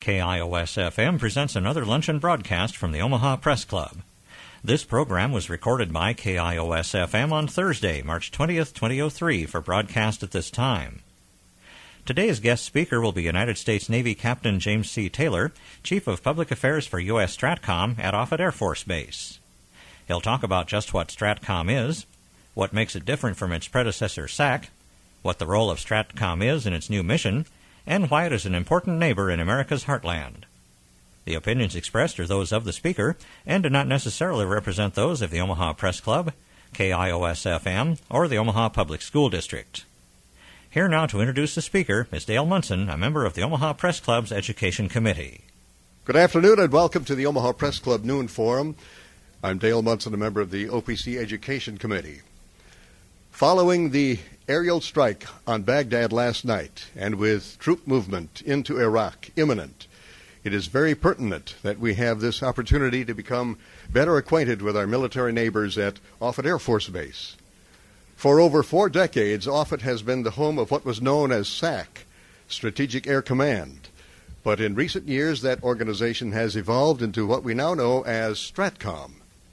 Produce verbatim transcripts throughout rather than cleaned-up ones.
K I O S F M presents another luncheon broadcast from the Omaha Press Club. This program was recorded by K I O S F M on Thursday, March twentieth, twenty oh three, for broadcast at this time. Today's guest speaker will be United States Navy Captain James C. Taylor, Chief of Public Affairs for U S STRATCOM at Offutt Air Force Base. He'll talk about just what STRATCOM is, what makes it different from its predecessor S A C, what the role of STRATCOM is in its new mission, and why it is an important neighbor in America's heartland. The opinions expressed are those of the speaker and do not necessarily represent those of the Omaha Press Club, K I O S F M, or the Omaha Public School District. Here now to introduce the speaker is Dale Munson, a member of the Omaha Press Club's Education Committee. Good afternoon and welcome to the Omaha Press Club Noon Forum. I'm Dale Munson, a member of the O P C Education Committee. Following the aerial strike on Baghdad last night, and with troop movement into Iraq imminent, it is very pertinent that we have this opportunity to become better acquainted with our military neighbors at Offutt Air Force Base. For over four decades, Offutt has been the home of what was known as S A C, Strategic Air Command. But in recent years, that organization has evolved into what we now know as STRATCOM.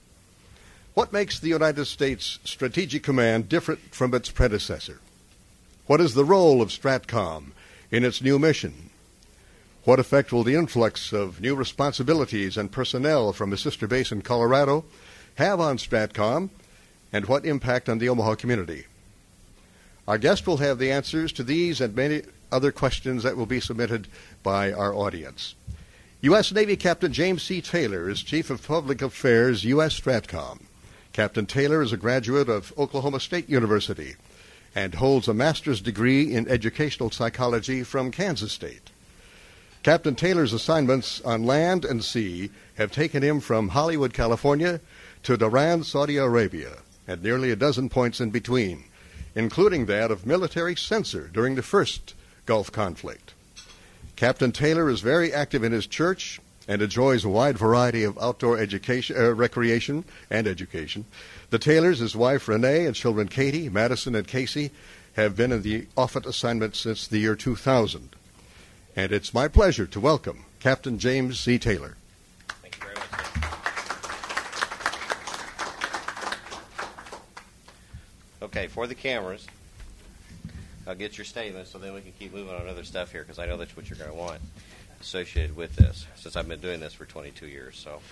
What makes the United States Strategic Command different from its predecessor? What is the role of STRATCOM in its new mission? What effect will the influx of new responsibilities and personnel from a sister base in Colorado have on STRATCOM, and what impact on the Omaha community? Our guest will have the answers to these and many other questions that will be submitted by our audience. U S Navy Captain James C. Taylor is Chief of Public Affairs, U S STRATCOM. Captain Taylor is a graduate of Oklahoma State University and holds a master's degree in educational psychology from Kansas State. Captain Taylor's assignments on land and sea have taken him from Hollywood, California, to Dhahran, Saudi Arabia, and nearly a dozen points in between, including that of military censor during the first Gulf conflict. Captain Taylor is very active in his church and enjoys a wide variety of outdoor education, uh, recreation and education. The Taylors, his wife Renee, and children Katie, Madison, and Casey, have been in the Offutt assignment since the year two thousand. And it's my pleasure to welcome Captain James C. Taylor. Thank you very much. Okay, for the cameras, I'll get your statement so then we can keep moving on other stuff here, because I know that's what you're going to want associated with this, since I've been doing this for twenty-two years. So,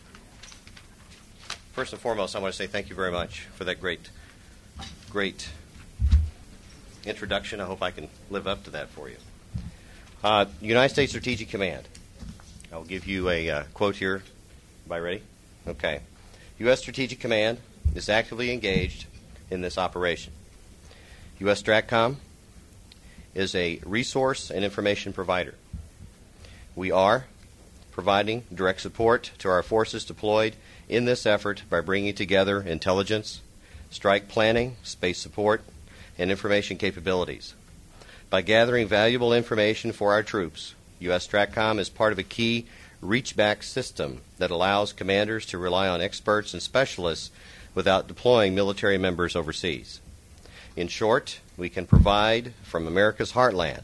first and foremost, I want to say thank you very much for that great, great introduction. I hope I can live up to that for you. Uh, United States Strategic Command. I'll give you a uh, quote here. Everybody ready? Okay. U S Strategic Command is actively engaged in this operation. U S STRATCOM is a resource and information provider. We are providing direct support to our forces deployed in this effort by bringing together intelligence, strike planning, space support, and information capabilities. By gathering valuable information for our troops, U S STRATCOM is part of a key reach-back system that allows commanders to rely on experts and specialists without deploying military members overseas. In short, we can provide from America's heartland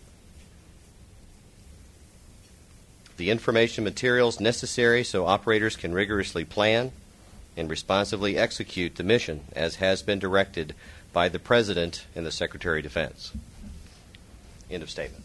the information materials necessary so operators can rigorously plan and responsively execute the mission as has been directed by the President and the Secretary of Defense. End of statement.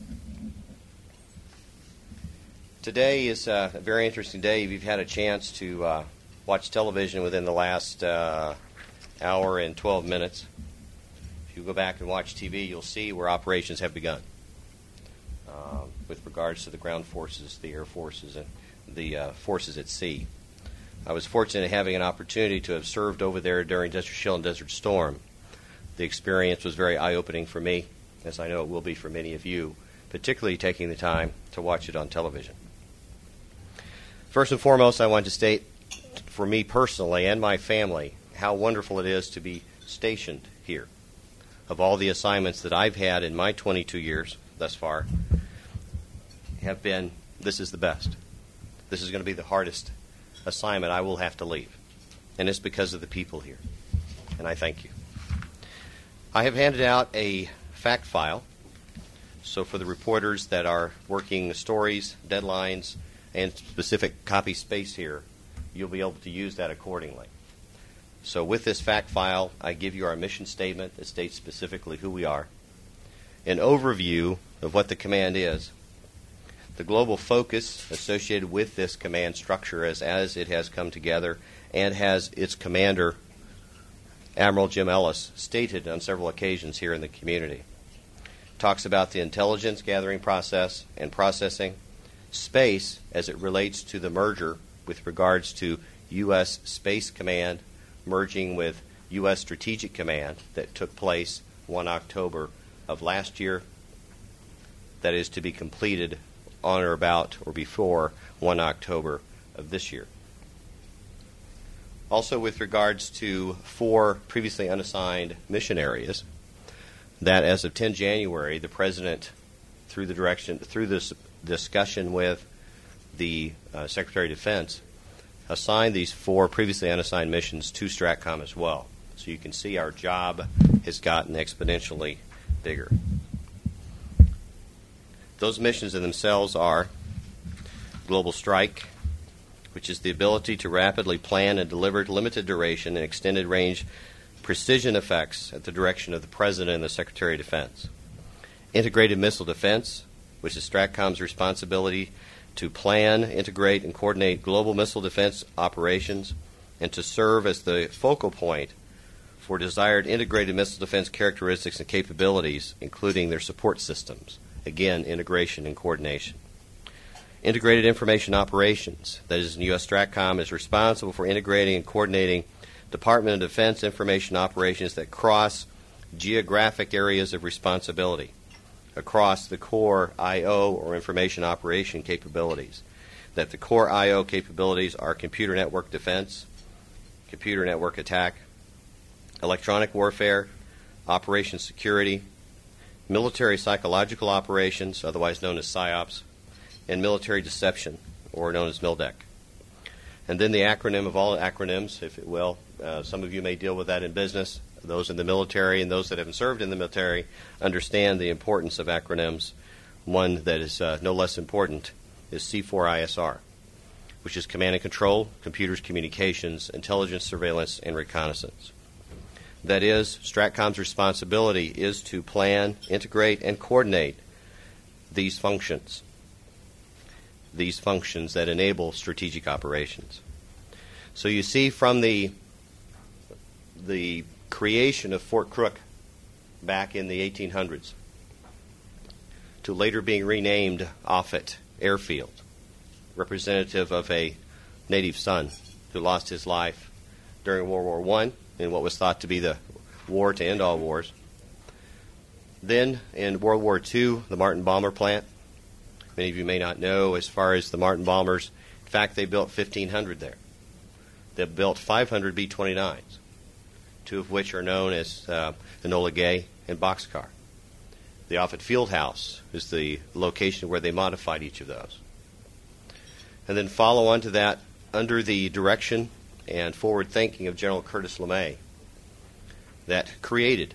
Today is uh, a very interesting day. If you've had a chance to uh, watch television within the last uh, hour and twelve minutes, if you go back and watch T V, you'll see where operations have begun uh, with regards to the ground forces, the air forces, and the uh, forces at sea. I was fortunate in having an opportunity to have served over there during Desert Shield and Desert Storm. The experience was very eye-opening for me, as I know it will be for many of you, particularly taking the time to watch it on television. First and foremost, I want to state, for me personally and my family, how wonderful it is to be stationed here. Of all the assignments that I've had in my twenty-two years thus far, have been, this is the best. This is going to be the hardest assignment I will have to leave. And it's because of the people here. And I thank you. I have handed out a fact file So for the reporters that are working stories, deadlines, and specific copy space here, you'll be able to use that accordingly. So with this fact file, I give you our mission statement that states specifically who we are, an overview of what the command is, the global focus associated with this command structure as, as it has come together, and has its commander, Admiral Jim Ellis, stated on several occasions here in the community. Talks about the intelligence gathering process and processing, space as it relates to the merger with regards to U S Space Command merging with U S Strategic Command that took place the first of October of last year, that is to be completed on or about or before the first of October of this year. Also with regards to four previously unassigned mission areas, that as of the tenth of January, the President, through the direction, through this discussion with the uh, Secretary of Defense, assigned these four previously unassigned missions to STRATCOM as well. So you can see our job has gotten exponentially bigger. Those missions in themselves are Global Strike, which is the ability to rapidly plan and deliver limited duration and extended range precision effects at the direction of the President and the Secretary of Defense. Integrated Missile Defense, which is STRATCOM's responsibility to plan, integrate, and coordinate global missile defense operations and to serve as the focal point for desired integrated missile defense characteristics and capabilities, including their support systems. Again, integration and coordination. Integrated Information Operations, that is, U S STRATCOM is responsible for integrating and coordinating Department of Defense information operations that cross geographic areas of responsibility across the core I O or information operation capabilities. That the core I O capabilities are computer network defense, computer network attack, electronic warfare, operation security, military psychological operations, otherwise known as PSYOPs, and military deception, or known as MILDEC. And then the acronym of all acronyms, if it will. Uh, some of you may deal with that in business. Those in the military and those that haven't served in the military understand the importance of acronyms. One that is uh, no less important is C four I S R, which is Command and Control, Computers, Communications, Intelligence, Surveillance, and Reconnaissance. That is, STRATCOM's responsibility is to plan, integrate, and coordinate these functions. These functions that enable strategic operations. So you see from the the creation of Fort Crook back in the eighteen hundreds to later being renamed Offutt Airfield, representative of a native son who lost his life during World War One in what was thought to be the war to end all wars. Then in World War Two, the Martin Bomber Plant. Many of you may not know as far as the Martin bombers. In fact, they built fifteen hundred there. They built five hundred B twenty-nines, two of which are known as uh, Enola Gay and Boxcar. The Offutt Field House is the location where they modified each of those. And then follow on to that, under the direction and forward thinking of General Curtis LeMay, that created,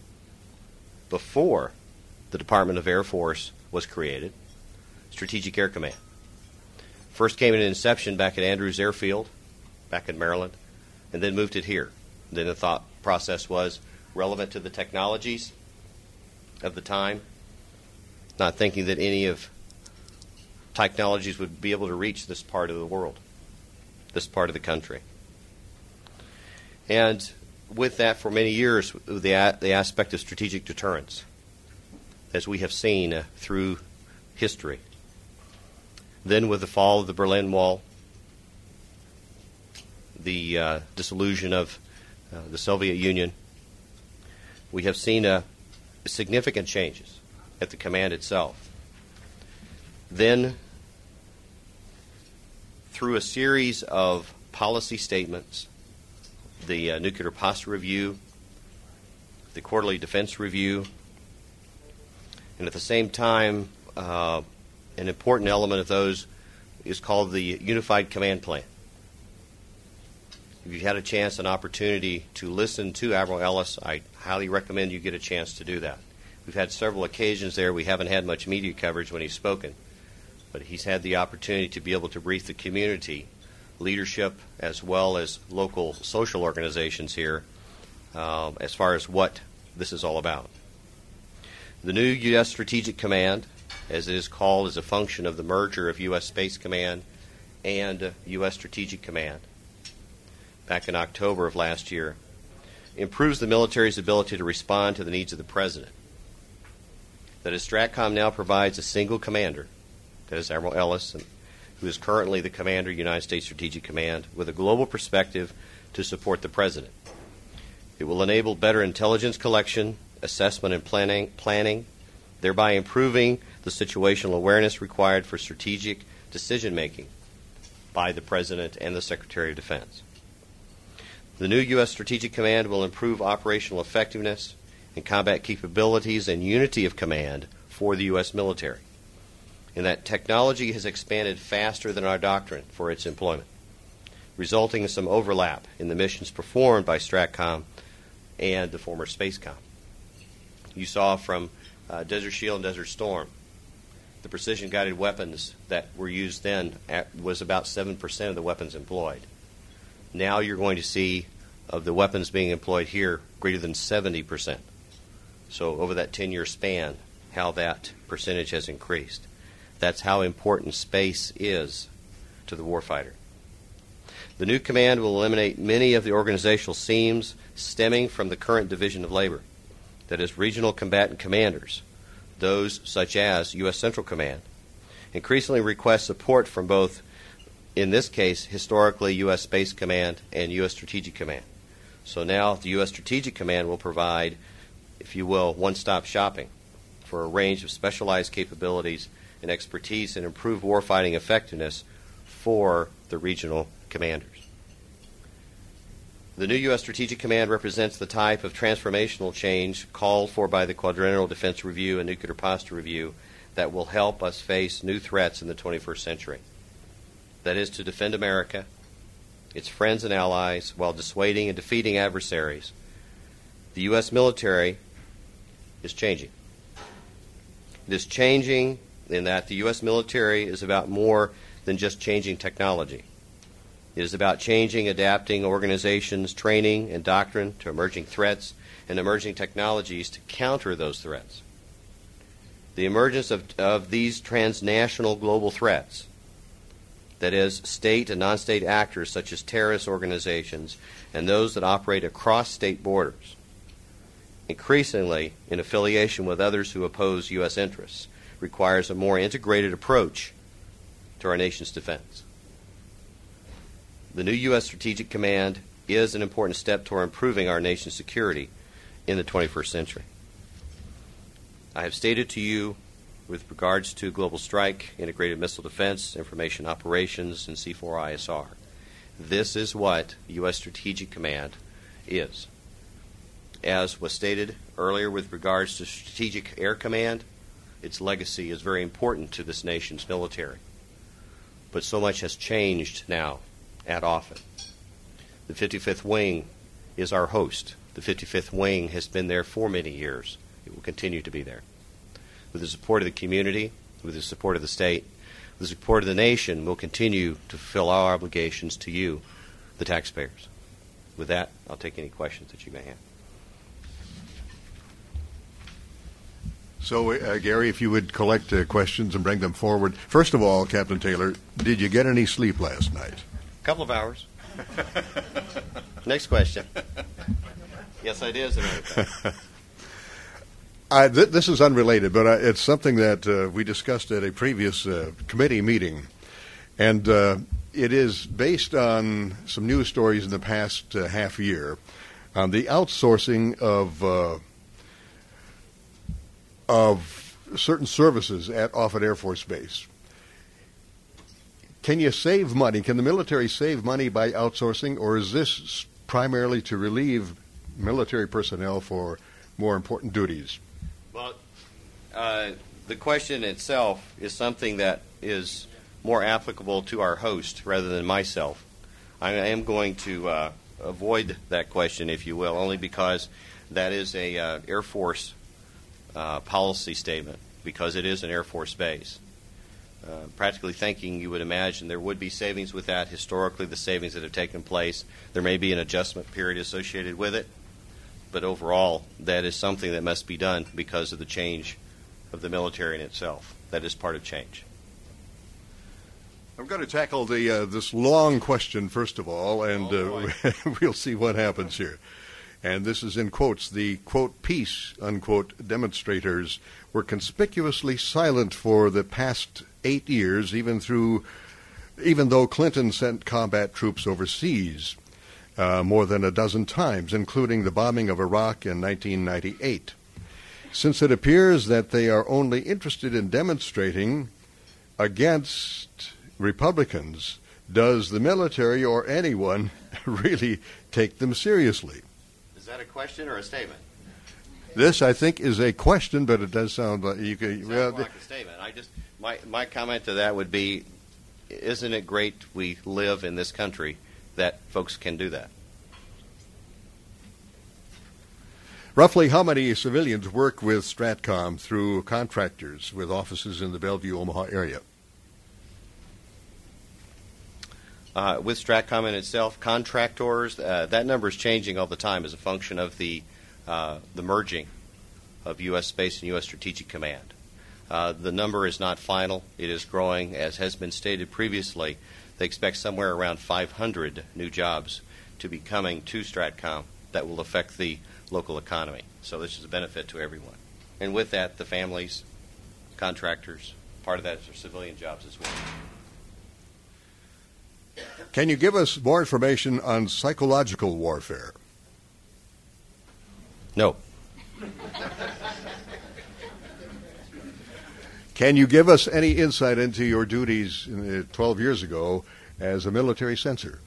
before the Department of Air Force was created, Strategic Air Command. First came into inception back at Andrews Airfield, back in Maryland, and then moved it here. And then the thought process was relevant to the technologies of the time, not thinking that any of technologies would be able to reach this part of the world, this part of the country. And with that, for many years, the, a- the aspect of strategic deterrence, as we have seen uh, through history. Then with the fall of the Berlin Wall, the uh, dissolution of uh, the Soviet Union, we have seen uh, significant changes at the command itself. Then, through a series of policy statements, the uh, Nuclear Posture Review, the Quarterly Defense Review, and at the same time, uh, an important element of those is called the Unified Command Plan. If you've had a chance, an opportunity to listen to Admiral Ellis, I highly recommend you get a chance to do that. We've had several occasions there. We haven't had much media coverage when he's spoken, but he's had the opportunity to be able to brief the community, leadership, as well as local social organizations here uh, as far as what this is all about. The new U S Strategic Command, as it is called, is a function of the merger of U S Space Command and U S Strategic Command back in October of last year, improves the military's ability to respond to the needs of the President. That is, STRATCOM now provides a single commander, that is Admiral Ellis, who is currently the commander of United States Strategic Command, with a global perspective to support the President. It will enable better intelligence collection, assessment, and planning, planning, thereby improving the situational awareness required for strategic decision-making by the President and the Secretary of Defense. The new U S Strategic Command will improve operational effectiveness and combat capabilities and unity of command for the U S military, and that technology has expanded faster than our doctrine for its employment, resulting in some overlap in the missions performed by STRATCOM and the former SpaceCom. You saw from uh, Desert Shield and Desert Storm, the precision-guided weapons that were used then at, was about seven percent of the weapons employed. Now you're going to see of the weapons being employed here greater than seventy percent. So over that ten-year span, how that percentage has increased. That's how important space is to the warfighter. The new command will eliminate many of the organizational seams stemming from the current division of labor. That is, regional combatant commanders, those such as U S Central Command, increasingly request support from both, in this case, historically U S Space Command and U S Strategic Command. So now the U S Strategic Command will provide, if you will, one-stop shopping for a range of specialized capabilities and expertise and improved warfighting effectiveness for the regional commanders. The new U S Strategic Command represents the type of transformational change called for by the Quadrennial Defense Review and Nuclear Posture Review that will help us face new threats in the twenty-first century. That is, to defend America, its friends and allies, while dissuading and defeating adversaries. The U S military is changing. It is changing in that the U S military is about more than just changing technology. It is about changing, adapting organizations, training, and doctrine to emerging threats and emerging technologies to counter those threats. The emergence of, of these transnational global threats, that is, state and non-state actors such as terrorist organizations and those that operate across state borders, increasingly in affiliation with others who oppose U S interests, requires a more integrated approach to our nation's defense. The new U S Strategic Command is an important step toward improving our nation's security in the twenty-first century. I have stated to you with regards to Global Strike, Integrated Missile Defense, Information Operations, and C four I S R. This is what U S Strategic Command is. As was stated earlier with regards to Strategic Air Command, its legacy is very important to this nation's military. But so much has changed now at Offutt. The fifty-fifth Wing is our host. The fifty-fifth Wing has been there for many years. It will continue to be there. With the support of the community, with the support of the state, with the support of the nation, we'll continue to fulfill our obligations to you, the taxpayers. With that, I'll take any questions that you may have. So, uh, Gary, if you would collect uh, questions and bring them forward. First of all, Captain Taylor, did you get any sleep last night? A couple of hours. Next question. Yes, I did, as a matter of fact. I, th- this is unrelated, but uh, it's something that uh, we discussed at a previous uh, committee meeting. And uh, it is based on some news stories in the past uh, half year on the outsourcing of uh, of certain services at Offutt Air Force Base. Can you save money? Can the military save money by outsourcing, or is this primarily to relieve military personnel for more important duties? Well, uh, the question itself is something that is more applicable to our host rather than myself. I am going to uh, avoid that question, if you will, only because that is a uh, Air Force uh, policy statement because it is an Air Force base. Uh, practically thinking, you would imagine there would be savings with that. Historically, the savings that have taken place, there may be an adjustment period associated with it, but overall, that is something that must be done because of the change of the military in itself. That is part of change. I'm going to tackle the uh, this long question first of all, and oh, uh, we'll see what happens here. And this is in quotes. The, quote, peace, unquote, demonstrators were conspicuously silent for the past eight years, even through, even though Clinton sent combat troops overseas uh, more than a dozen times, including the bombing of Iraq in nineteen ninety-eight. Since it appears that they are only interested in demonstrating against Republicans, does the military or anyone really take them seriously? Is that a question or a statement? This, I think, is a question, but it does sound like you could. It Well, sounds like a statement. I just my my comment to that would be, isn't it great we live in this country that folks can do that? roughly how many civilians work with STRATCOM through contractors with offices in the Bellevue, Omaha area? Uh, with STRATCOM in itself, contractors, uh, that number is changing all the time as a function of the uh, the merging of U S Space and U S Strategic Command. Uh, the number is not final. It is growing. As has been stated previously, they expect somewhere around five hundred new jobs to be coming to STRATCOM that will affect the local economy. So this is a benefit to everyone. And with that, the families, contractors, part of that is their civilian jobs as well. Can you give us more information on psychological warfare? No. Can you give us any insight into your duties uh, twelve years ago as a military censor?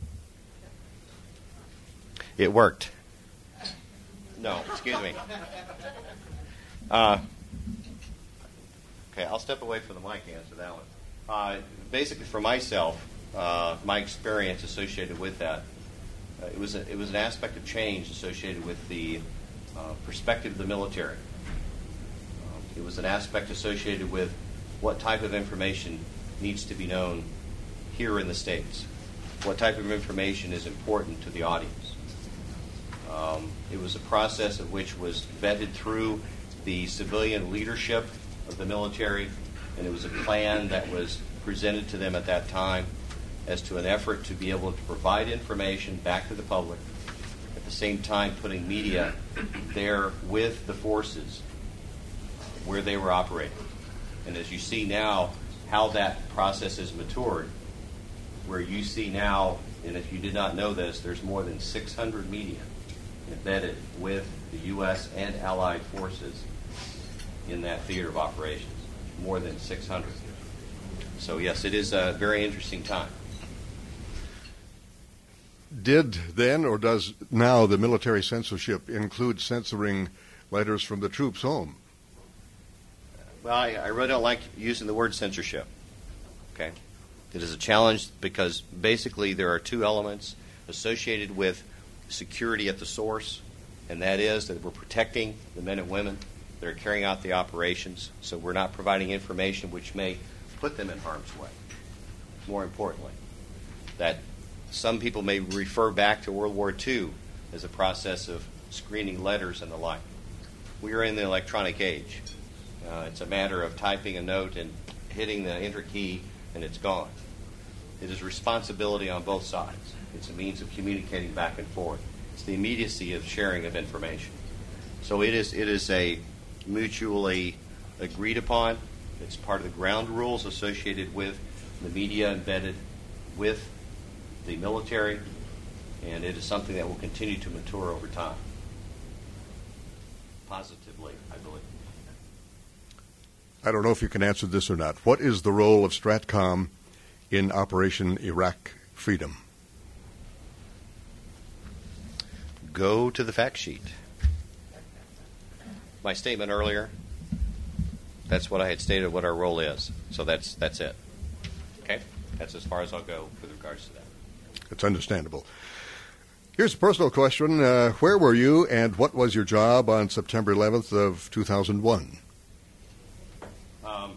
It worked. No, excuse me. Uh, okay, I'll step away from the mic and answer that one. Uh, basically, for myself, uh, my experience associated with that, uh, it was a, it was an aspect of change associated with the uh, perspective of the military. Uh, it was an aspect associated with what type of information needs to be known here in the States. What type of information is important to the audience. Um, it was a process of which was vetted through the civilian leadership of the military, and it was a plan that was presented to them at that time as to an effort to be able to provide information back to the public, at the same time putting media there with the forces where they were operating. And as you see now how that process has matured, where you see now, and if you did not know this, there's more than six hundred media embedded with the U S and allied forces in that theater of operations, more than six hundred. So yes, it is a very interesting time. Did then or does now the military censorship include censoring letters from the troops home? Well, I, I really don't like using the word censorship. Okay, it is a challenge because basically there are two elements associated with security at the source, and that is that we're protecting the men and women that are carrying out the operations, so we're not providing information which may put them in harm's way. More importantly, that some people may refer back to World War Two as a process of screening letters and the like. We are in the electronic age. Uh, it's a matter of typing a note and hitting the enter key, and it's gone. It is responsibility on both sides. It's a means of communicating back and forth. It's the immediacy of sharing of information. So it is it is a mutually agreed upon. It's part of the ground rules associated with the media embedded with the military, and it is something that will continue to mature over time. Positively, I believe. I don't know if you can answer this or not. What is the role of STRATCOM in Operation Iraq Freedom? Go to the fact sheet. My statement earlier, that's what I had stated what our role is. So that's that's it. Okay? That's as far as I'll go with regards to that. It's understandable. Here's a personal question. Uh, where were you and what was your job on September eleventh of two thousand one? Um,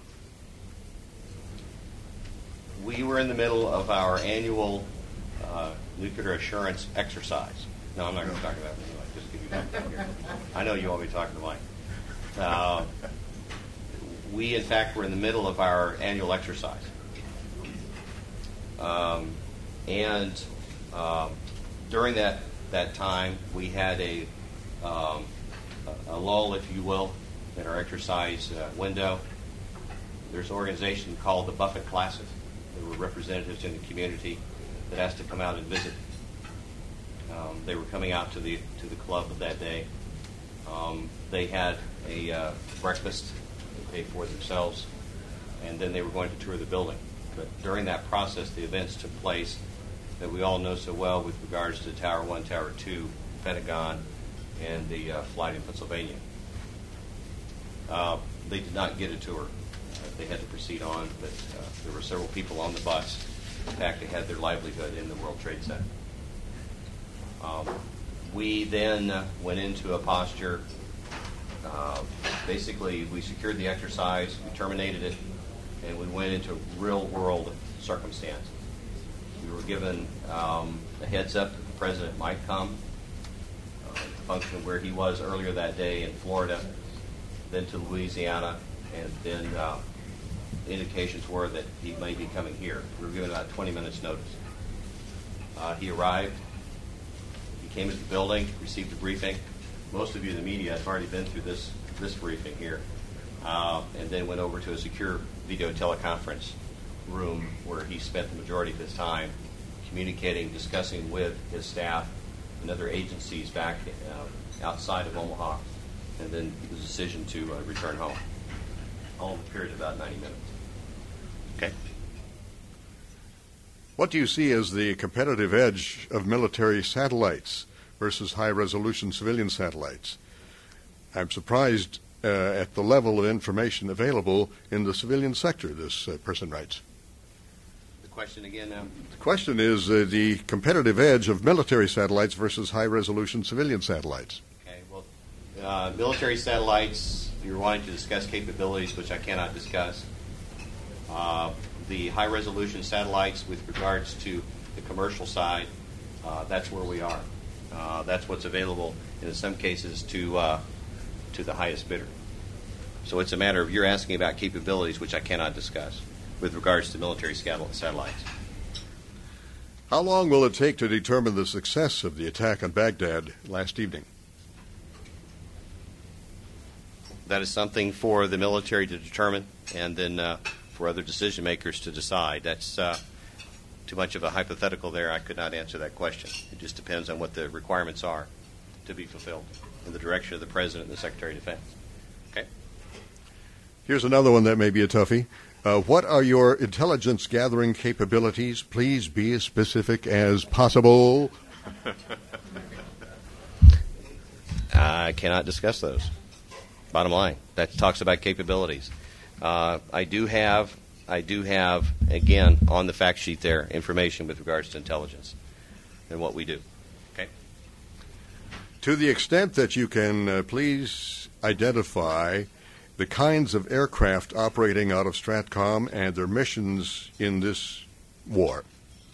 we were in the middle of our annual uh, nuclear assurance exercise. No, I'm not going to talk about it anyway. Just give you back here. I know you won't be talking to Mike. Uh, we, in fact, were in the middle of our annual exercise. Um, and um, during that, that time, we had a, um, a, a lull, if you will, in our exercise uh, window. There's an organization called the Buffett Classes. There were representatives in the community that asked to come out and visit. Um, they were coming out to the to the club of that day. Um, they had a uh, breakfast they paid for themselves, and then they were going to tour the building. But during that process, the events took place that we all know so well with regards to Tower one, Tower two, Pentagon, and the uh, flight in Pennsylvania. Uh, they did not get a tour. Uh, they had to proceed on, but uh, there were several people on the bus. In fact, they had their livelihood in the World Trade Center. Um, we then uh, went into a posture. Uh, basically, we secured the exercise, we terminated it, and we went into real-world circumstances. We were given um, a heads up that the president might come, uh, a function of where he was earlier that day in Florida, then to Louisiana, and then uh, indications were that he may be coming here. We were given about twenty minutes notice. Uh, he arrived. He came to the building, received a briefing. Most of you in the media have already been through this this briefing here, uh, and then went over to a secure video teleconference room where he spent the majority of his time communicating, discussing with his staff and other agencies back uh, outside of Omaha, and then the decision to uh, return home. All in a period of about ninety minutes. Okay. What do you see as the competitive edge of military satellites versus high-resolution civilian satellites? I'm surprised uh, at the level of information available in the civilian sector, this uh, person writes. The question again now? The question is uh, the competitive edge of military satellites versus high-resolution civilian satellites. Okay, well, uh, military satellites, you're wanting to discuss capabilities, which I cannot discuss. Uh, the high-resolution satellites with regards to the commercial side, uh, that's where we are. Uh, that's what's available, and in some cases, to uh, to the highest bidder. So it's a matter of you're asking about capabilities, which I cannot discuss, with regards to military satellites. How long will it take to determine the success of the attack on Baghdad last evening? That is something for the military to determine, and then uh, for other decision makers to decide. That's uh, too much of a hypothetical there. I could not answer that question. It just depends on what the requirements are to be fulfilled in the direction of the President and the Secretary of Defense. Okay. Here's another one that may be a toughie. Uh, what are your intelligence gathering capabilities? Please be as specific as possible. I cannot discuss those. Bottom line, that talks about capabilities. Uh, I do have, I do have, again, on the fact sheet there, information with regards to intelligence and what we do. Okay. To the extent that you can, uh, please identify the kinds of aircraft operating out of STRATCOM and their missions in this war.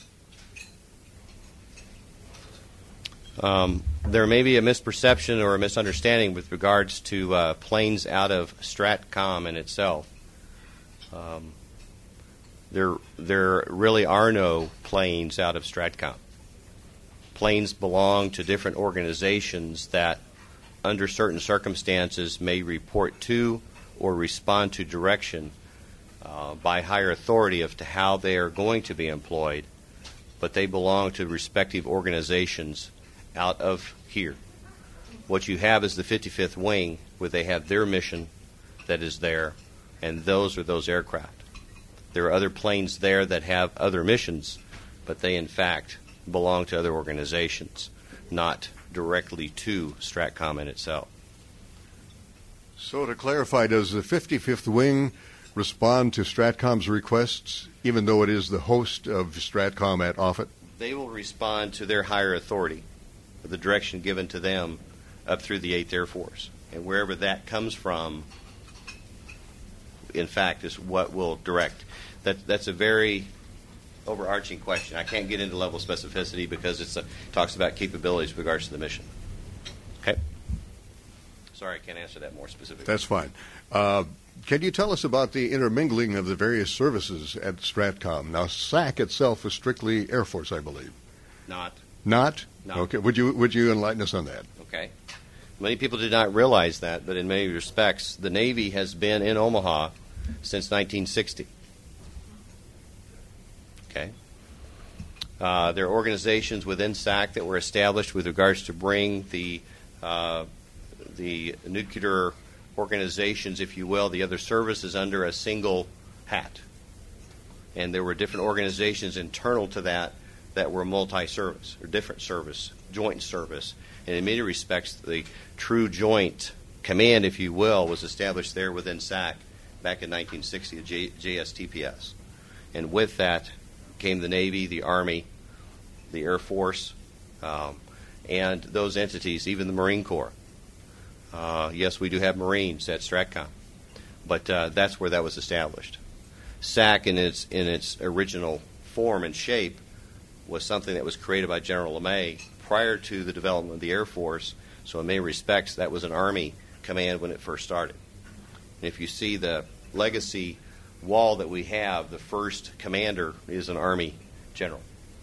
Um, there may be a misperception or a misunderstanding with regards to uh, planes out of STRATCOM in itself. Um, there, there really are no planes out of STRATCOM. Planes belong to different organizations that, under certain circumstances, may report to or respond to direction uh, by higher authority as to how they are going to be employed, but they belong to respective organizations out of here. What you have is the fifty-fifth Wing, where they have their mission that is there, and those are those aircraft. There are other planes there that have other missions, but they, in fact, belong to other organizations, not directly to STRATCOM in itself. So to clarify, does the fifty-fifth Wing respond to STRATCOM's requests, even though it is the host of STRATCOM at Offutt? They will respond to their higher authority. the direction given to them up through the eighth Air Force. And wherever that comes from, in fact, is what will direct. That, that's a very overarching question. I can't get into level of specificity because it's a, it talks about capabilities with regards to the mission. Okay? Sorry, I can't answer that more specifically. That's fine. Uh, can you tell us about the intermingling of the various services at STRATCOM? Now, S A C itself is strictly Air Force, I believe. Not. Not? No. Okay. Would you would you enlighten us on that? Okay. Many people did not realize that, but in many respects, the Navy has been in Omaha since nineteen sixty. Okay. Uh, there are organizations within S A C that were established with regards to bring the uh, the nuclear organizations, if you will, the other services under a single hat. And there were different organizations internal to that that were multi-service or different service, joint service. And in many respects, the true joint command, if you will, was established there within S A C back in nineteen sixty at J- JSTPS. And with that came the Navy, the Army, the Air Force, um, and those entities, even the Marine Corps. Uh, yes, we do have Marines at STRATCOM, but uh, that's where that was established. S A C in its in its original form and shape was something that was created by General LeMay prior to the development of the Air Force, so in many respects that was an Army command when it first started. And if you see the legacy wall that we have, the first commander is an Army general.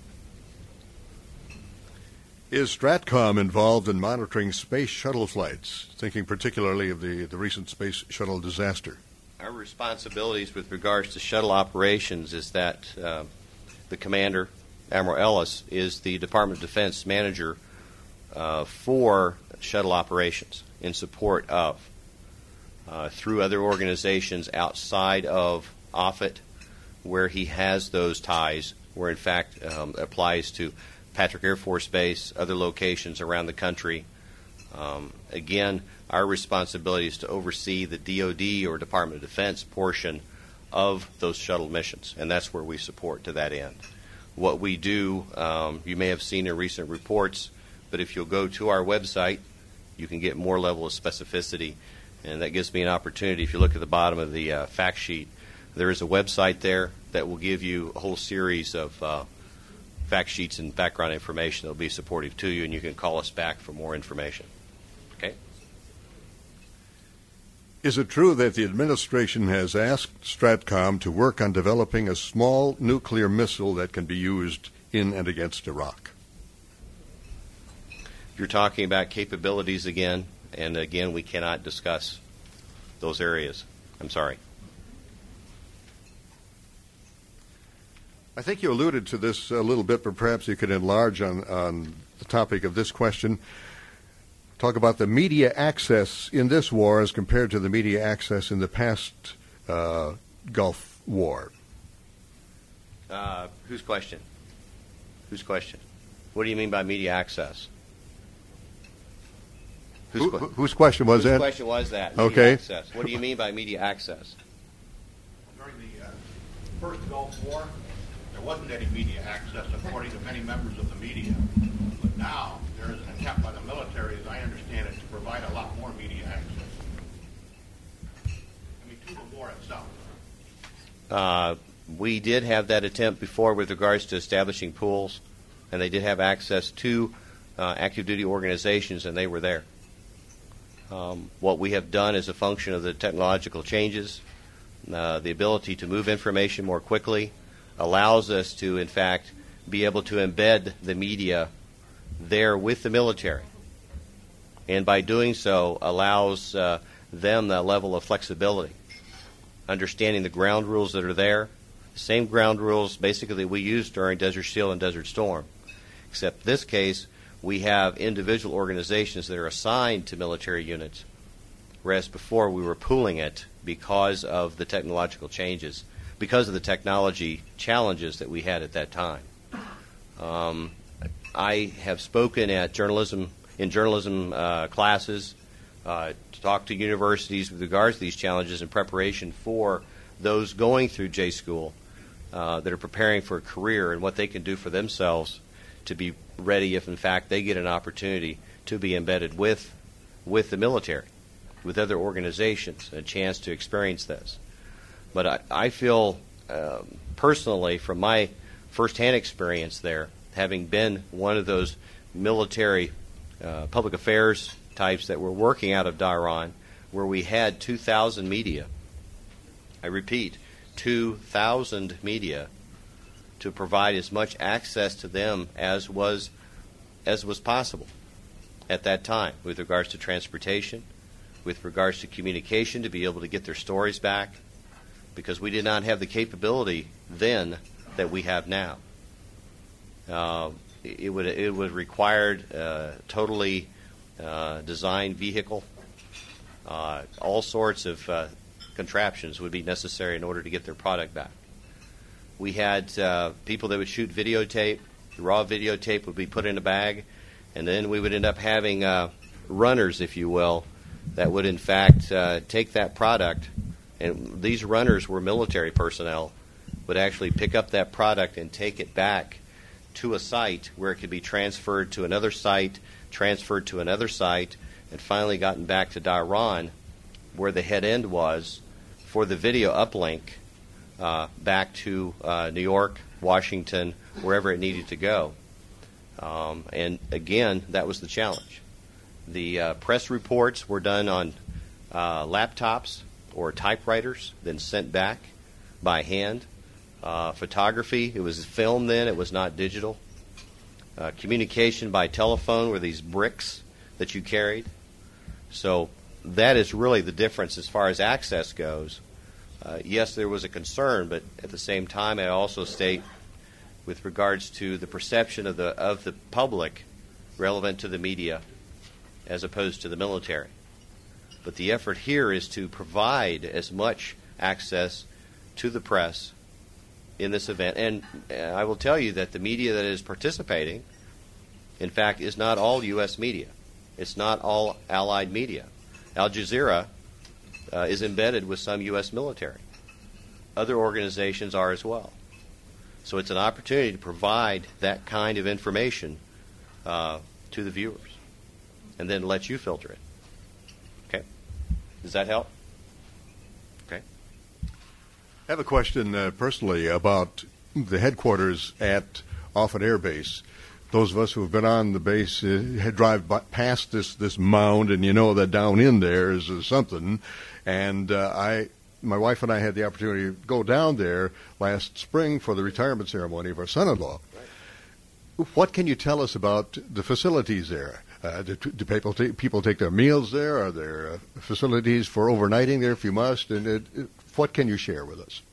Is STRATCOM involved in monitoring space shuttle flights, thinking particularly of the, the recent space shuttle disaster? Our responsibilities with regards to shuttle operations is that uh, the commander, Admiral Ellis, is the Department of Defense manager uh, for shuttle operations in support of, uh, through other organizations outside of Offutt, where he has those ties, where in fact um, applies to Patrick Air Force Base, other locations around the country. Um, again, our responsibility is to oversee the D O D or Department of Defense portion of those shuttle missions, and that's where we support to that end. What we do, um, you may have seen in recent reports, but if you'll go to our website, you can get more level of specificity, and that gives me an opportunity. If you look at the bottom of the uh, fact sheet, there is a website there that will give you a whole series of uh, fact sheets and background information that will be supportive to you, and you can call us back for more information. Okay? Is it true that the administration has asked STRATCOM to work on developing a small nuclear missile that can be used in and against Iraq? You're talking about capabilities again, and again, we cannot discuss those areas. I'm sorry. I think you alluded to this a little bit, but perhaps you could enlarge on, on the topic of this question. Talk about the media access in this war as compared to the media access in the past uh, Gulf War. Uh, whose question? Whose question? What do you mean by media access? Whose, Who, que- whose question was whose that? question was that? Media Okay. Access. What do you mean by media access? During the uh, first Gulf War, there wasn't any media access, according to many members of the media. But now there is an attempt by the military, as I understand it, to provide a lot more media access. I mean, to the war itself. Uh, we did have that attempt before with regards to establishing pools, and they did have access to uh, active duty organizations, and they were there. Um, what we have done is a function of the technological changes, uh, the ability to move information more quickly, allows us to, in fact, be able to embed the media there with the military. And by doing so, allows uh, them that level of flexibility, understanding the ground rules that are there, same ground rules basically that we used during Desert Shield and Desert Storm, except in this case, we have individual organizations that are assigned to military units, whereas before we were pooling it because of the technological changes, because of the technology challenges that we had at that time. Um, I have spoken at journalism in journalism uh, classes, uh, to talk to universities with regards to these challenges in preparation for those going through J School uh, that are preparing for a career and what they can do for themselves to be ready if, in fact, they get an opportunity to be embedded with with the military, with other organizations, a chance to experience this. But I, I feel um, personally, from my firsthand experience there, having been one of those military uh, public affairs types that were working out of Dhahran, where we had two thousand media, I repeat, two thousand media, to provide as much access to them as was as was possible at that time, with regards to transportation, with regards to communication, to be able to get their stories back, because we did not have the capability then that we have now. Uh, it would it would required uh, totally uh, designed vehicle. Uh, all sorts of uh, contraptions would be necessary in order to get their product back. We had uh, people that would shoot videotape. The raw videotape would be put in a bag, and then we would end up having uh, runners, if you will, that would in fact uh, take that product, and these runners were military personnel, would actually pick up that product and take it back to a site where it could be transferred to another site, transferred to another site, and finally gotten back to Dhahran, where the head end was, for the video uplink uh, back to uh, New York, Washington, wherever it needed to go. Um, and again, that was the challenge. The uh, press reports were done on uh, laptops or typewriters, then sent back by hand. Uh, photography, it was film then, it was not digital. Uh, communication by telephone were these bricks that you carried. So that is really the difference as far as access goes. Uh, yes, there was a concern, but at the same time, I also state, with regards to the perception of the of the public relevant to the media as opposed to the military. But the effort here is to provide as much access to the press in this event. And I will tell you that the media that is participating, in fact, is not all U S media. It's not all allied media. Al Jazeera uh, is embedded with some U S military. Other organizations are as well. So it's an opportunity to provide that kind of information uh, to the viewers and then let you filter it. Okay? Does that help? Okay. I have a question uh, personally about the headquarters at Offutt Air Base. Those of us who have been on the base uh, drive by, past this, this mound, and you know that down in there is uh, something. And uh, I, my wife and I had the opportunity to go down there last spring for the retirement ceremony of our son-in-law. Right. What can you tell us about the facilities there? Uh, do, do people, t- people take their meals there? Are there uh, facilities for overnighting there if you must? And it, it, what can you share with us?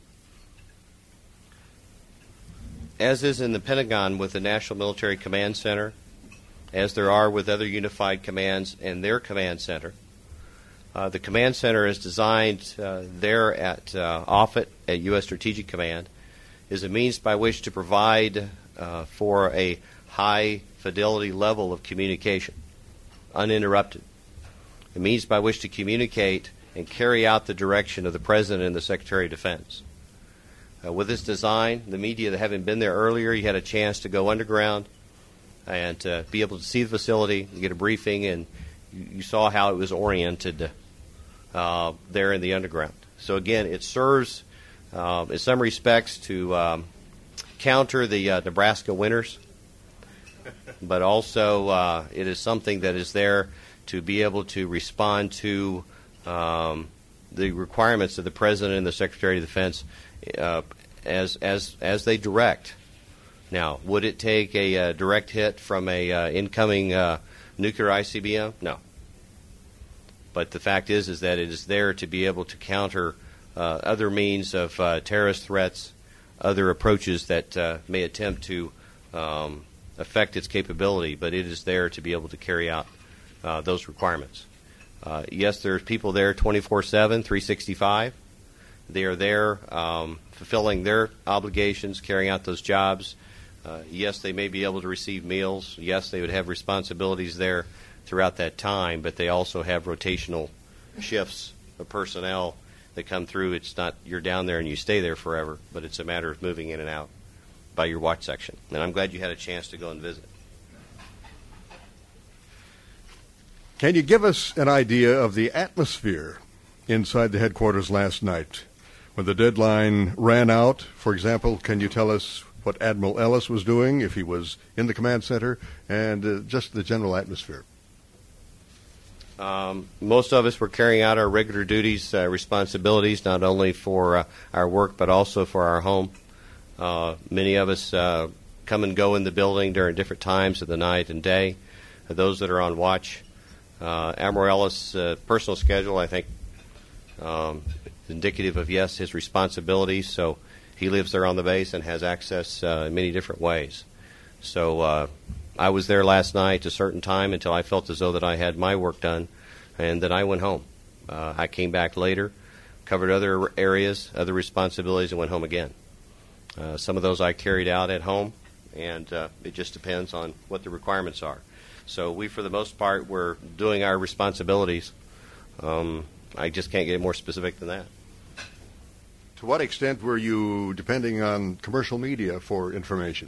As is in the Pentagon with the National Military Command Center, as there are with other unified commands and their command center, uh, the command center is designed uh, there at uh, Offutt at U S Strategic Command is a means by which to provide uh, for a high fidelity level of communication, uninterrupted. A means by which to communicate and carry out the direction of the President and the Secretary of Defense. Uh, with this design, the media that having been there earlier, you had a chance to go underground and uh, be able to see the facility, get a briefing, and you, you saw how it was oriented uh, there in the underground. So again, it serves, uh, in some respects, to um, counter the uh, Nebraska winters, but also uh, it is something that is there to be able to respond to um, the requirements of the President and the Secretary of Defense Uh, as as as they direct. Now, would it take a uh, direct hit from a uh, incoming uh, nuclear I C B M? No. But the fact is, is that it is there to be able to counter uh, other means of uh, terrorist threats, other approaches that uh, may attempt to um, affect its capability. But it is there to be able to carry out uh, those requirements. Uh, yes, there's people there twenty-four seven, three sixty-five. They are there um, fulfilling their obligations, carrying out those jobs. Uh, yes, they may be able to receive meals. Yes, they would have responsibilities there throughout that time, but they also have rotational shifts of personnel that come through. It's not you're down there and you stay there forever, but it's a matter of moving in and out. by your watch section. And I'm glad you had a chance to go and visit. Can you give us an idea of the atmosphere inside the headquarters last night? When the deadline ran out, for example, can you tell us what Admiral Ellis was doing, if he was in the command center, and uh, just the general atmosphere? Um, most of us were carrying out our regular duties, uh, responsibilities, not only for uh, our work but also for our home. Uh, many of us uh, come and go in the building during different times of the night and day. Uh, those that are on watch, uh, Admiral Ellis' uh, personal schedule, I think, um, is indicative of, yes, his responsibilities. So he lives there on the base and has access uh, in many different ways. So uh, I was there last night at a certain time until I felt as though that I had my work done, and then I went home. Uh, I came back later, covered other areas, other responsibilities, and went home again. Uh, some of those I carried out at home, and uh, it just depends on what the requirements are. So we, for the most part, were doing our responsibilities. Um, I just can't get more specific than that. To what extent were you depending on commercial media for information?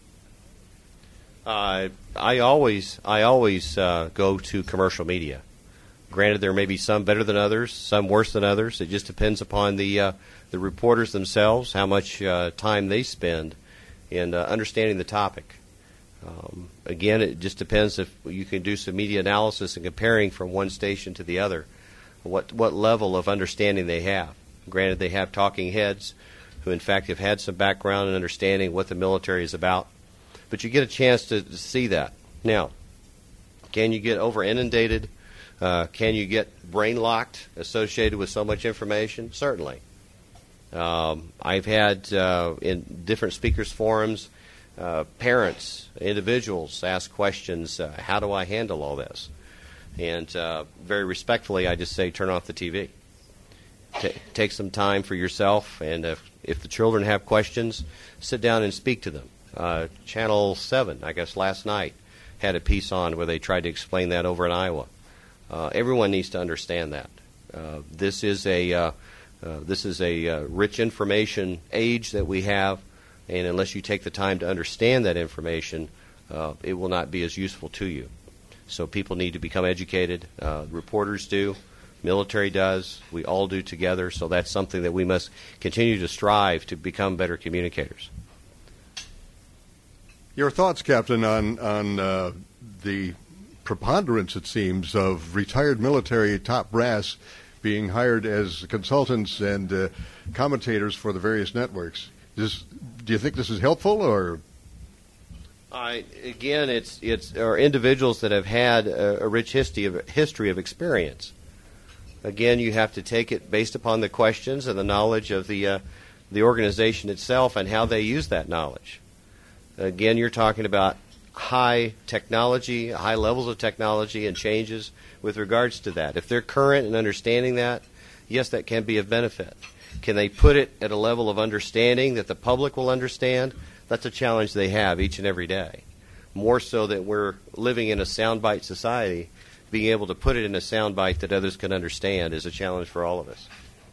Uh, I always, I always uh, go to commercial media. Granted, there may be some better than others, some worse than others. It just depends upon the uh, the reporters themselves, how much uh, time they spend in uh, understanding the topic. Um, again, it just depends if you can do some media analysis and comparing from one station to the other, what what level of understanding they have. Granted, they have talking heads who, in fact, have had some background and understanding what the military is about. But you get a chance to, to see that. Now, can you get over inundated? Uh, can you get brain locked associated with so much information? Certainly. Um, I've had uh, in different speakers forums, uh, parents, individuals ask questions, uh, how do I handle all this? And uh, very respectfully, I just say turn off the T V. T- take some time for yourself, and if, if the children have questions, sit down and speak to them. Uh, Channel seven, I guess last night, had a piece on where they tried to explain that over in Iowa. Uh, everyone needs to understand that. Uh, this is a uh, uh, this is a uh, rich information age that we have, and unless you take the time to understand that information, uh, it will not be as useful to you. So people need to become educated. Uh, reporters do. Military does. We all do together. So that's something that we must continue to strive to become better communicators. Your thoughts, Captain, on on uh, the preponderance, it seems, of retired military top brass being hired as consultants and uh, commentators for the various networks. Does, do you think this is helpful, or? I, again, it's it's are individuals that have had a, a rich history of history of experience. Again, you have to take it based upon the questions and the knowledge of the uh, the organization itself and how they use that knowledge. Again, you're talking about high technology, high levels of technology and changes with regards to that. If they're current and understanding that, yes, that can be of benefit. Can they put it at a level of understanding that the public will understand? That's a challenge they have each and every day. More so that we're living in a soundbite society, being able to put it in a soundbite that others can understand is a challenge for all of us.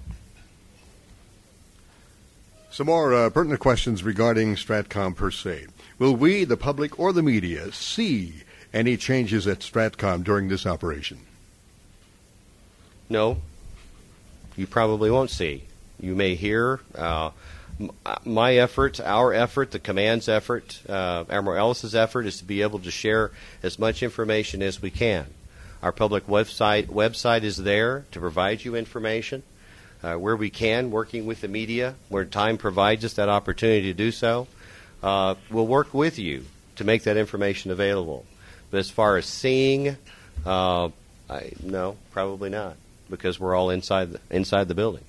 Some more uh, pertinent questions regarding STRATCOM per se. Will we, the public or the media, see any changes at STRATCOM during this operation? No, you probably won't see. You may hear uh, m- my effort, our effort, the command's effort, uh, Admiral Ellis's effort is to be able to share as much information as we can. Our public website website is there to provide you information. Uh, where we can, working with the media, where time provides us that opportunity to do so, uh, we'll work with you to make that information available. But as far as seeing, uh, I, no, probably not, because we're all inside the, inside the building.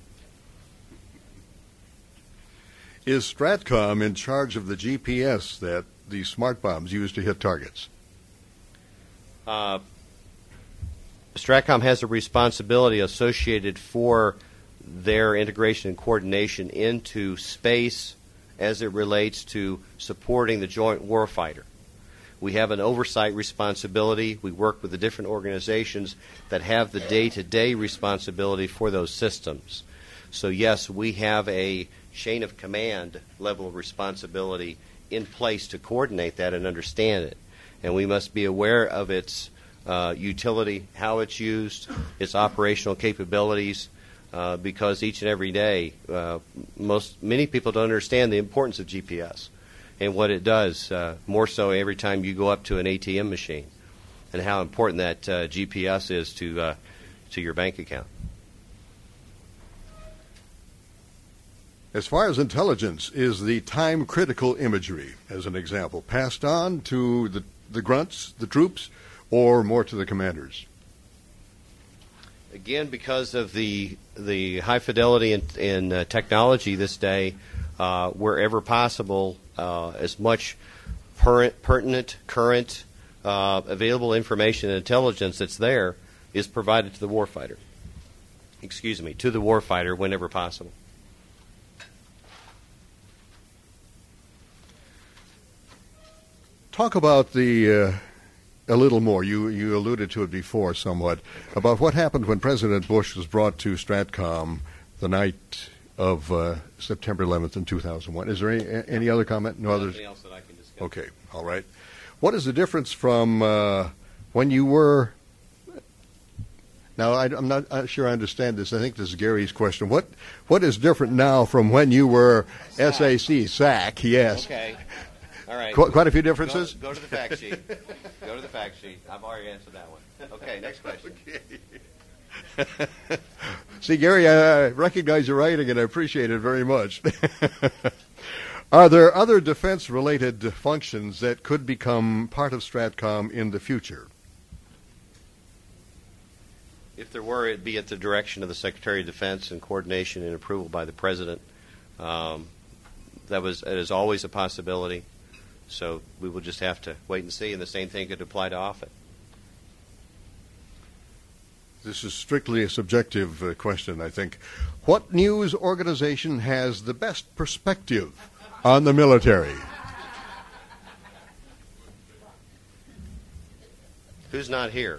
Is STRATCOM in charge of the G P S that the smart bombs use to hit targets? Uh, STRATCOM has a responsibility associated for their integration and coordination into space as it relates to supporting the joint warfighter. We have an oversight responsibility. We work with the different organizations that have the day-to-day responsibility for those systems. So yes, we have a chain of command level of responsibility in place to coordinate that and understand it. And we must be aware of its uh, utility, how it's used, its operational capabilities, uh, because each and every day, uh, most many people don't understand the importance of G P S and what it does, uh, more so every time you go up to an A T M machine, and how important that uh, G P S is to uh, to your bank account. As far as intelligence, is the time-critical imagery, as an example, passed on to the, the grunts, the troops, or more to the commanders? Again, because of the the high fidelity in, in uh, technology this day, uh, wherever possible, uh, as much per- pertinent, current, uh, available information and intelligence that's there is provided to the warfighter. Excuse me, to the warfighter whenever possible. Talk about the uh, a little more. You you alluded to it before somewhat about what happened when President Bush was brought to Stratcom the night of uh, September eleventh in two thousand one. Is there any any other comment? No others. Nothing else that I can discuss. Okay, all right. What is the difference from uh, when you were? Now I, I'm not uh, sure I understand this. I think this is Gary's question. What what is different now from when you were S A C S A C? Yes. Okay. All right. Qu- quite a few differences? Go, go to the fact sheet. Go to the fact sheet. I've already answered that one. Okay, next question. Okay. See, Gary, I recognize your writing, and I appreciate it very much. Are there other defense-related functions that could become part of Stratcom in the future? If there were, it'd be at the direction of the Secretary of Defense and coordination and approval by the President. Um, that was it is always a possibility. So we will just have to wait and see, and the same thing could apply to Offutt. This is strictly a subjective uh, question, I think. What news organization has the best perspective on the military? Who's not here?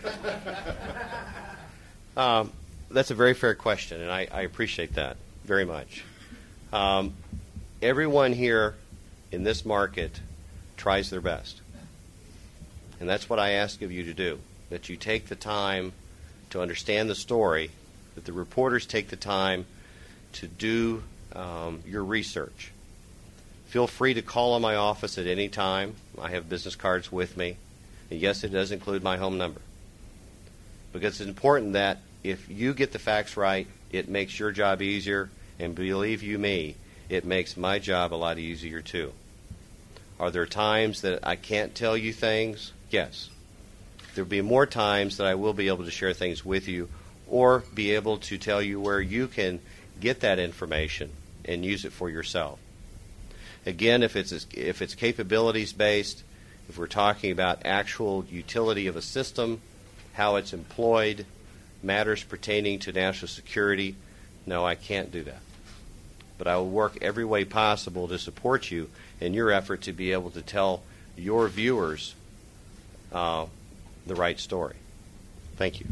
um, that's a very fair question, and I, I appreciate that very much. Um, everyone here in this market tries their best. And that's what I ask of you to do, that you take the time to understand the story, that the reporters take the time to do um, your research. Feel free to call on my office at any time. I have business cards with me. And yes, it does include my home number. Because it's important that if you get the facts right, it makes your job easier, and believe you me, it makes my job a lot easier too. Are there times that I can't tell you things? Yes. There will be more times that I will be able to share things with you or be able to tell you where you can get that information and use it for yourself. Again, if it's if it's capabilities based, if we're talking about actual utility of a system, how it's employed, matters pertaining to national security, no, I can't do that. But I will work every way possible to support you in your effort to be able to tell your viewers uh, the right story. Thank you.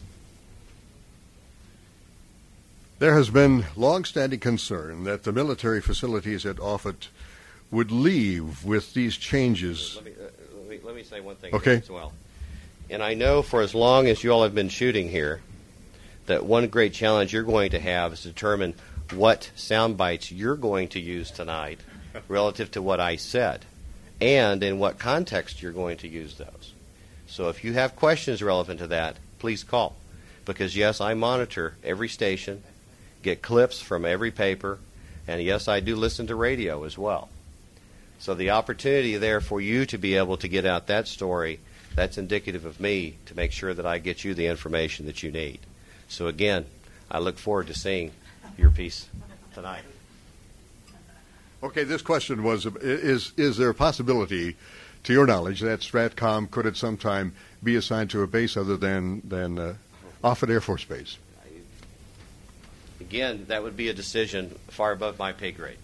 There has been long-standing concern that the military facilities at Offutt would leave with these changes. Let me, uh, let me, let me say one thing okay. as well. And I know for as long as you all have been shooting here, that one great challenge you're going to have is to determine what sound bites you're going to use tonight relative to what I said, and in what context you're going to use those. So if you have questions relevant to that, please call. Because yes, I monitor every station, get clips from every paper, and yes, I do listen to radio as well. So the opportunity there for you to be able to get out that story, that's indicative of me to make sure that I get you the information that you need. So again, I look forward to seeing your piece tonight. Okay, this question was, is is there a possibility, to your knowledge, that Stratcom could at some time be assigned to a base other than, than uh, Offutt Air Force Base? Again, that would be a decision far above my pay grade.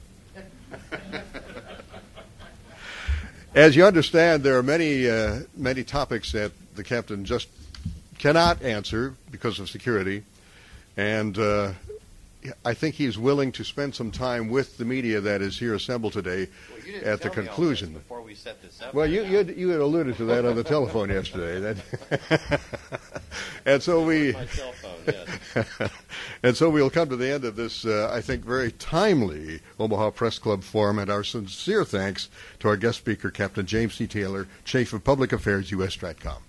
As you understand, there are many uh, many topics that the captain just cannot answer because of security, and uh, I think he's willing to spend some time with the media that is here assembled today Well, you didn't at the tell me all conclusion. this before we set this up. Well, you you had, you had alluded to that on the telephone yesterday. That and so we My cell phone, yes. and so we'll come to the end of this, uh, I think, very timely Omaha Press Club forum, and our sincere thanks to our guest speaker, Captain James C. Taylor, Chief of Public Affairs, U S STRATCOM.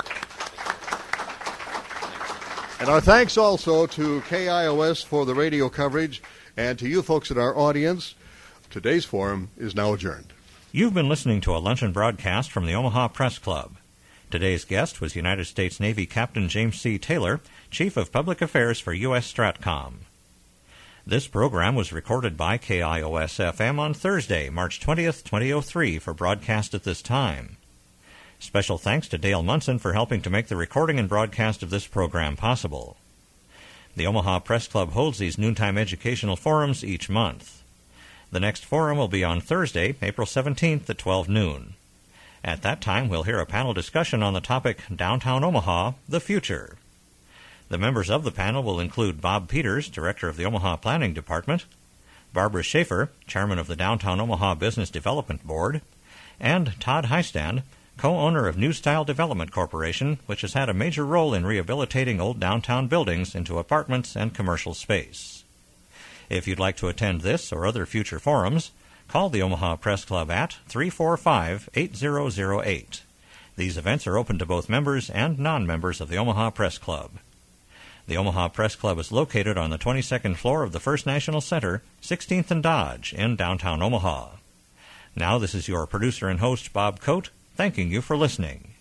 And our thanks also to K I O S for the radio coverage, and to you folks in our audience. Today's forum is now adjourned. You've been listening to a luncheon broadcast from the Omaha Press Club. Today's guest was United States Navy Captain James C. Taylor, Chief of Public Affairs for U S STRATCOM. This program was recorded by K I O S F M on Thursday, March twentieth, twenty oh three, for broadcast at this time. Special thanks to Dale Munson for helping to make the recording and broadcast of this program possible. The Omaha Press Club holds these noontime educational forums each month. The next forum will be on Thursday, April seventeenth at twelve noon. At that time, we'll hear a panel discussion on the topic Downtown Omaha, the Future. The members of the panel will include Bob Peters, Director of the Omaha Planning Department, Barbara Schaefer, Chairman of the Downtown Omaha Business Development Board, and Todd Heistand, co-owner of New Style Development Corporation, which has had a major role in rehabilitating old downtown buildings into apartments and commercial space. If you'd like to attend this or other future forums, call the Omaha Press Club at three four five, eight zero zero eight. These events are open to both members and non-members of the Omaha Press Club. The Omaha Press Club is located on the twenty-second floor of the First National Center, sixteenth and Dodge, in downtown Omaha. Now this is your producer and host, Bob Coate, thanking you for listening.